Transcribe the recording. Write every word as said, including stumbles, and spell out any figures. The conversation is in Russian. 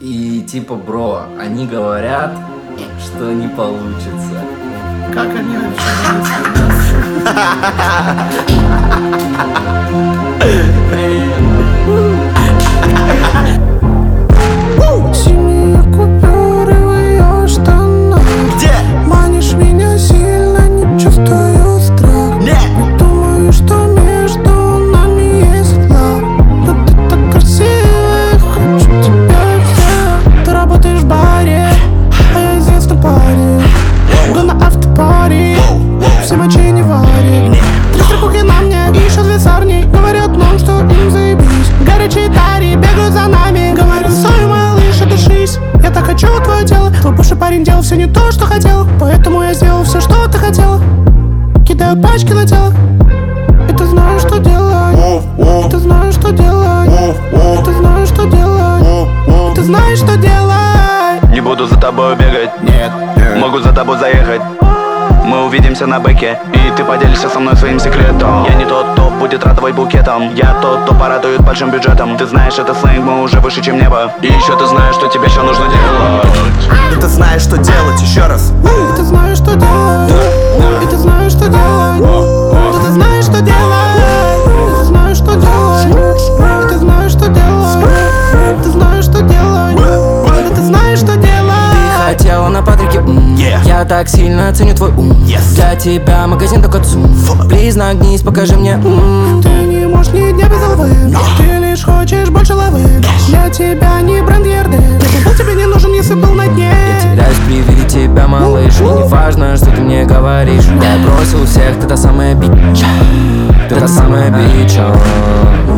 И типа, бро, они говорят, что не получится. Как они вообще? Синие купюры в ее штанах. Где? Манишь меня сильно, не чувствую страх. Не. Не думаю, что между нами есть лав. Но ты так красивая, хочу тебя взять. Ты работаешь в баре, а я известный парень. Иду на автопари, все мочи не варит. Три стрелки на мне и еще две сарни. Говорят нам, что им заебись. Горячие тари бегают за нами. Говорят, стой, малыш, отдышись. Я так хочу твое тело. Твой бывший парень делал все не то, что хотел. Поэтому я сделал все, что ты хотела. Кидаю пачки на тело. И ты знаешь, что делать. И ты знаешь, что делать. И ты знаешь, что делать. И ты знаешь, что делать. Не буду за тобой бегать, Нет, нет. могу за тобой заехать. Мы увидимся на бэке, и ты поделишься со мной своим секретом. Я не тот, кто будет радовать букетом. Я тот, кто порадует большим бюджетом. Ты знаешь, это сленг, мы уже выше, чем небо. И еще ты знаешь, что тебе еще нужно делать. И ты знаешь, что делать, еще раз. И ты знаешь, что делать. И ты знаешь, что делать. И ты знаешь, что делать. И ты знаешь, что делать. И ты знаешь, что делать. И ты знаешь, что делать. И ты знаешь, что делать. Хотела на Патрике, ум. Yeah. Я так сильно ценю твой ум. Yes. Для тебя магазин только цум. Плиз, нагнись, покажи мне ум. Ты не можешь ни дня без головы. Ты лишь хочешь больше лавы. Для тебя не бренд Ерды. Я был тебе не нужен, если был на дне. Теряюсь при виде тебя, малыш. И не важно, что ты мне говоришь. Я бросил всех, ты та самая бича. Ты та самая бича.